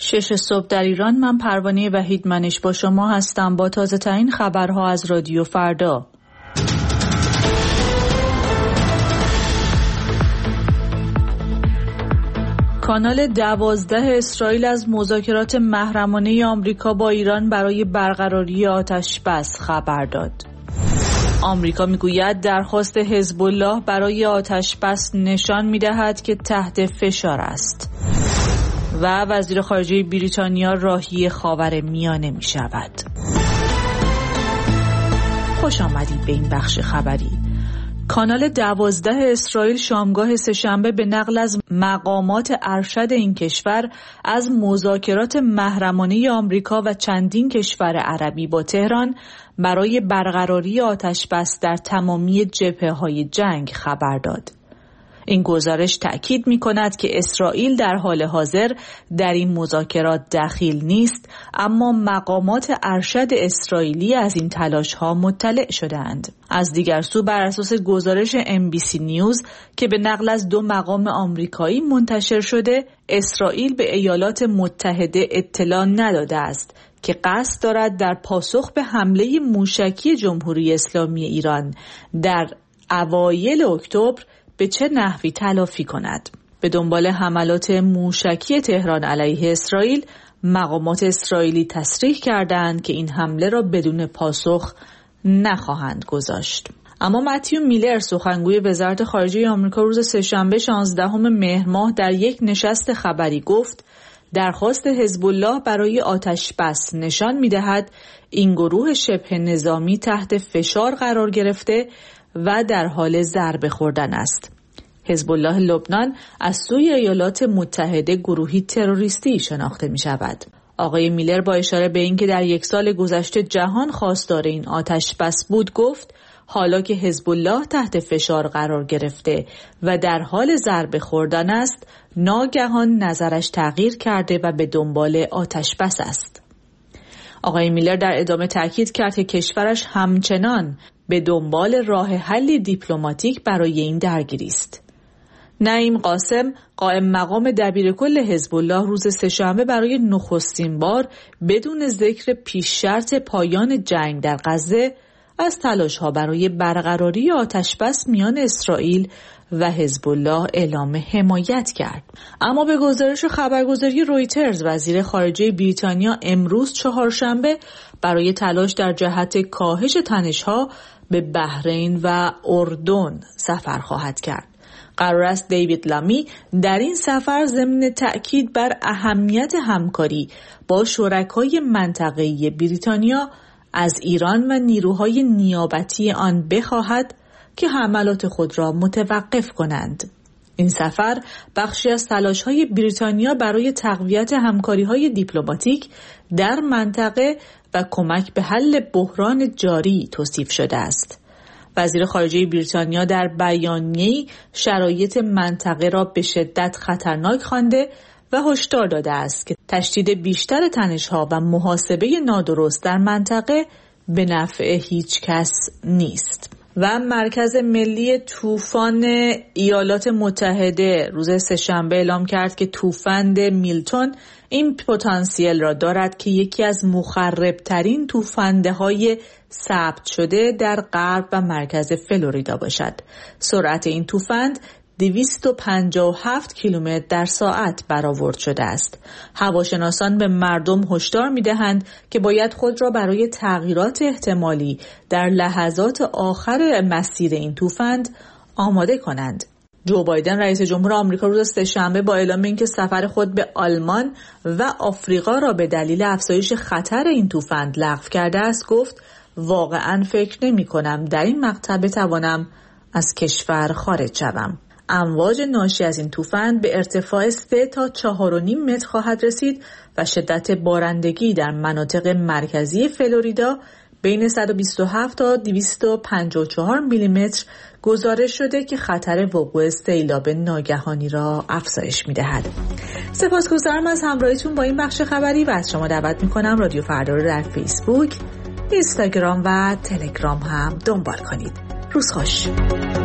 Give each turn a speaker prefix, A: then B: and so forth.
A: 6 صبح در ایران. من پروانه وحیدمنش با شما هستم با تازه ترین خبرها از رادیو فردا. کانال 12 اسرائیل از مذاکرات محرمانه آمریکا با ایران برای برقراری آتش بس خبر داد. آمریکا میگوید درخواست حزب الله برای آتش بس نشان می‌دهد که تحت فشار است. و وزیر خارجه بریتانیا راهی خاورمیانه می‌شود. خوش آمدید به این بخش خبری. کانال 12 اسرائیل شامگاه سه‌شنبه به نقل از مقامات ارشد این کشور از مذاکرات محرمانه آمریکا و چندین کشور عربی با تهران برای برقراری آتش‌بس در تمامی جبهه‌های جنگ خبر داد. این گزارش تأکید می‌کند که اسرائیل در حال حاضر در این مذاکرات دخیل نیست، اما مقامات ارشد اسرائیلی از این تلاش‌ها مطلع شده‌اند. از دیگر سو بر اساس گزارش NBC نیوز که به نقل از 2 مقام آمریکایی منتشر شده، اسرائیل به ایالات متحده اطلاع نداده است که قصد دارد در پاسخ به حمله موشکی جمهوری اسلامی ایران در اوایل اکتبر به چه نحوی تلافی کند. به دنبال حملات موشکی تهران علیه اسرائیل، مقامات اسرائیلی تصریح کردند که این حمله را بدون پاسخ نخواهند گذاشت. اما متیو میلر سخنگوی وزارت خارجه آمریکا روز سه‌شنبه 16 مهر ماه در یک نشست خبری گفت درخواست حزب الله برای آتش بس نشان می‌دهد این گروه شبه نظامی تحت فشار قرار گرفته و در حال ضربه خوردن است. حزب الله لبنان از سوی ایالات متحده گروهی تروریستی شناخته می شود. آقای میلر با اشاره به اینکه در 1 سال گذشته جهان خواستار این آتش بس بود گفت حالا که حزب الله تحت فشار قرار گرفته و در حال ضربه خوردن است، ناگهان نظرش تغییر کرده و به دنبال آتش بس است. آقای میلر در ادامه تاکید کرد که کشورش همچنان به دنبال راه حل دیپلماتیک برای این درگیری است. نعیم قاسم قائم مقام دبیرکل حزب الله روز سه‌شنبه برای نخستین بار بدون ذکر پیش شرط پایان جنگ در غزه از تلاش‌ها برای برقراری آتش‌بس میان اسرائیل و حزب الله اعلام حمایت کرد. اما به گزارش خبرگزاری رویترز، وزیر خارجه بریتانیا امروز چهارشنبه برای تلاش در جهت کاهش تنش‌ها به بحرین و اردن سفر خواهد کرد. قرار است دیوید لامی در این سفر ضمن تأکید بر اهمیت همکاری با شرکای منطقه‌ای بریتانیا از ایران و نیروهای نیابتی آن بخواهد که حملات خود را متوقف کنند. این سفر بخشی از تلاش‌های بریتانیا برای تقویت همکاری‌های دیپلماتیک در منطقه و کمک به حل بحران جاری توصیف شده است. وزیر خارجه بریتانیا در بیانیه‌ای شرایط منطقه را به شدت خطرناک خوانده و هشدار داده است که تشدید بیشتر تنش‌ها و محاسبه نادرست در منطقه به نفع هیچ کس نیست. و مرکز ملی طوفان ایالات متحده روز سه‌شنبه اعلام کرد که طوفان میلتون این پتانسیل را دارد که یکی از مخربترین طوفان‌های ثبت شده در غرب و مرکز فلوریدا باشد. سرعت این طوفان 257 کیلومتر در ساعت برآورد شده است. هواشناسان به مردم هشدار می‌دهند که باید خود را برای تغییرات احتمالی در لحظات آخر مسیر این طوفان آماده کنند. جو بایدن رئیس جمهور آمریکا روز سه‌شنبه با اعلام اینکه سفر خود به آلمان و آفریقا را به دلیل افزایش خطر این طوفان لغو کرده است گفت واقعاً فکر نمی‌کنم در این مقطع بتوانم از کشور خارج شوم. امواج ناشی از این طوفان به ارتفاع 3 تا 4.5 متر خواهد رسید و شدت بارندگی در مناطق مرکزی فلوریدا بین 127 تا 254 میلیمتر گزارش شده که خطر وقوع سیلاب ناگهانی را افزایش می‌دهد. سپاسگزارم از همراهیتون با این بخش خبری و از شما دعوت می‌کنم رادیو فردا رو در فیسبوک، اینستاگرام و تلگرام هم دنبال کنید. روز خوش.